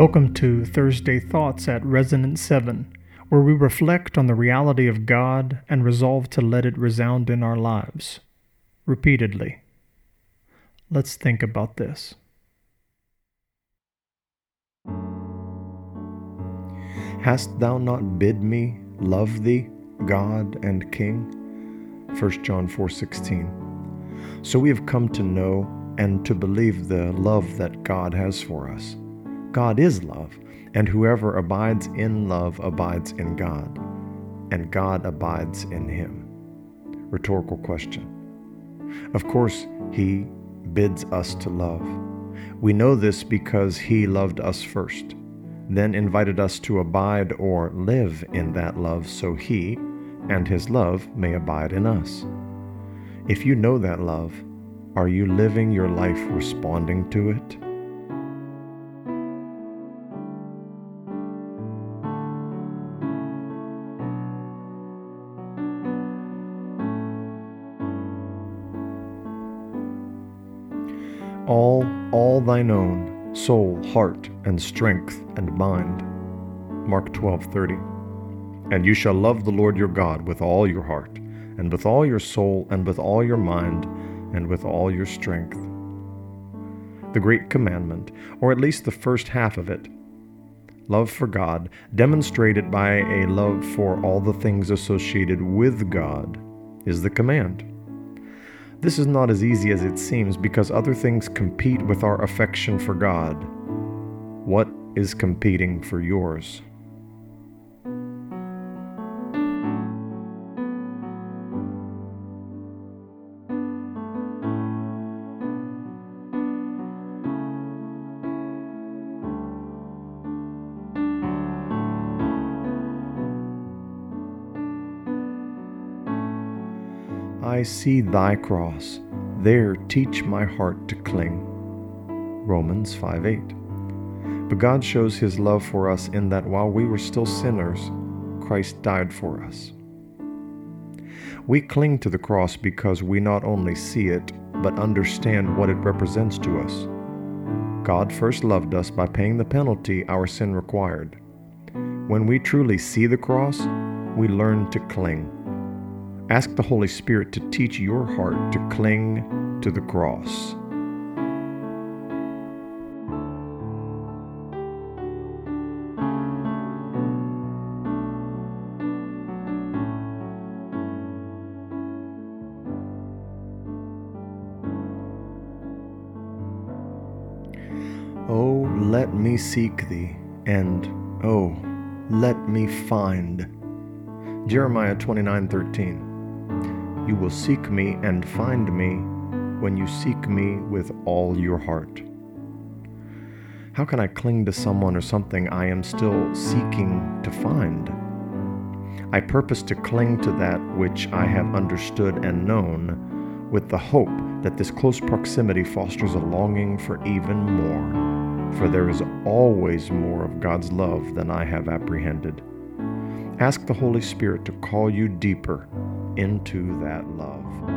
Welcome to Thursday Thoughts at Resonance 7, where we reflect on the reality of God and resolve to let it resound in our lives, repeatedly. Let's think about this. Hast thou not bid me love thee, God and King? 1 John 4:16. So we have come to know and to believe the love that God has for us. God is love, and whoever abides in love abides in God, and God abides in him. Rhetorical question. Of course, he bids us to love. We know this because he loved us first, then invited us to abide or live in that love so he and his love may abide in us. If you know that love, are you living your life responding to it? All thine own, soul, heart, and strength, and mind. Mark 12:30. And you shall love the Lord your God with all your heart, and with all your soul, and with all your mind, and with all your strength. The great commandment, or at least the first half of it, love for God, demonstrated by a love for all the things associated with God, is the command. This is not as easy as it seems because other things compete with our affection for God. What is competing for yours? I see thy cross, there teach my heart to cling. Romans 5:8. But God shows his love for us in that while we were still sinners, Christ died for us. We cling to the cross because we not only see it, but understand what it represents to us. God first loved us by paying the penalty our sin required. When we truly see the cross, we learn to cling. Ask the Holy Spirit to teach your heart to cling to the cross. Oh, let me seek thee, and oh, let me find. Jeremiah 29:13. You will seek me and find me when you seek me with all your heart. How can I cling to someone or something I am still seeking to find? I purpose to cling to that which I have understood and known, with the hope that this close proximity fosters a longing for even more, for there is always more of God's love than I have apprehended. Ask the Holy Spirit to call you deeper into that love.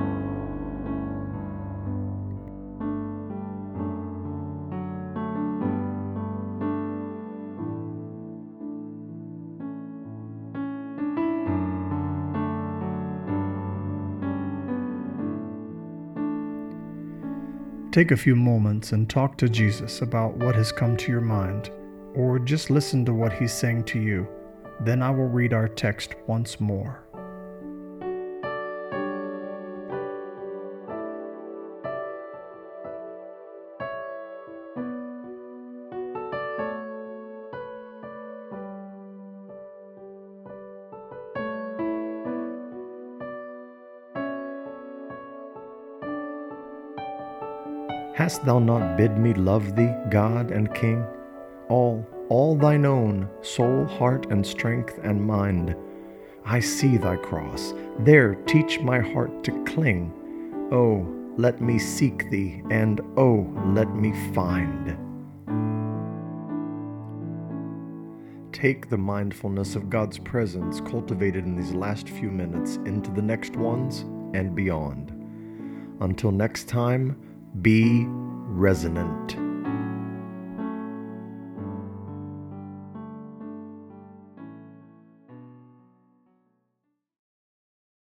Take a few moments and talk to Jesus about what has come to your mind, or just listen to what he's saying to you. Then I will read our text once more. Hast thou not bid me love thee, God and King? All thine own, soul, heart, and strength, and mind. I see thy cross, there teach my heart to cling. Oh, let me seek thee, and oh, let me find. Take the mindfulness of God's presence cultivated in these last few minutes into the next ones and beyond. Until next time, be resonant.